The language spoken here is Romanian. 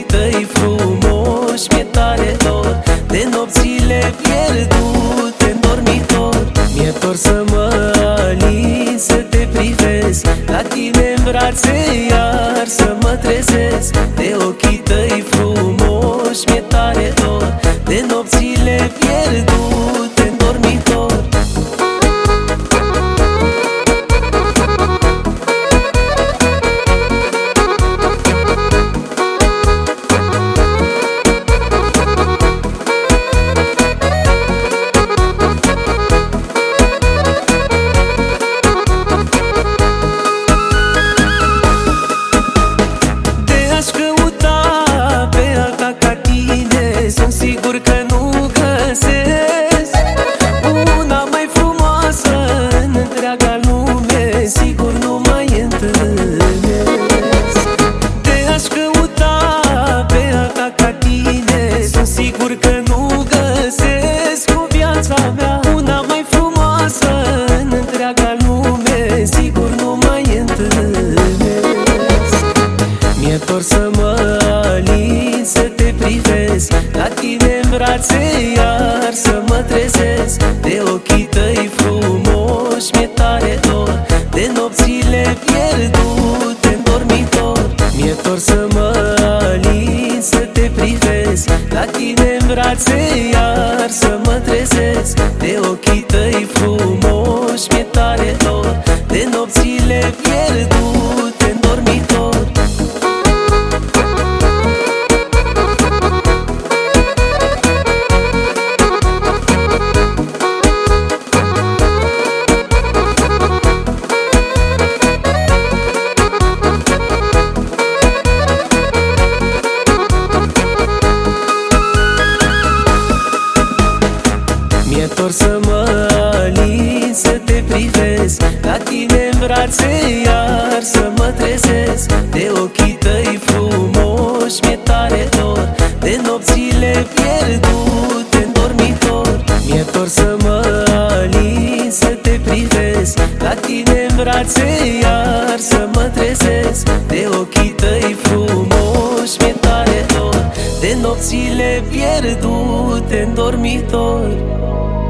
tăi frumoși, mi-e tare dor de nopțile pierdute în dormitor. Mi-e dor să mă alin, să te privesc la tine în brațe, iar să mă trezesc de ochii tăi frumoși. Mi-e tare dor de nopțile pierdute în dormitor. Sunt sigur că nu găsesc una mai frumoasă în întreaga lume, sigur nu mai întâlnesc. Te-aș căuta pe alta ca tine, sunt sigur că nu găsesc cu viața mea una mai frumoasă în întreaga lume, sigur nu mai întâlnesc. Mi-e dor să mă alin, să te privesc la tine în brațe, iar să mă trezesc de ochii tăi frumoși. Mi-e tare dor de nopțile pierdute în dormitor. Mi-e dor să mă alin, să te privesc la tine în brațe, iar să mă trezesc de ochii tăi frumoși. Mi-e tare dor de nopțile pierdute în dormitor. Mi-e dor să mă alin, să te privesc la tine în brațe, iar să mă trezesc de ochii tăi frumoși. Mi-e tare dor de nopțile pierdute în dormitor. Mi-e dor să mă alin, să te privesc la tine în brațe, iar să mă trezesc de ochii tăi frumoși. Mi-e tare dor de nopțile pierdute în dormitor.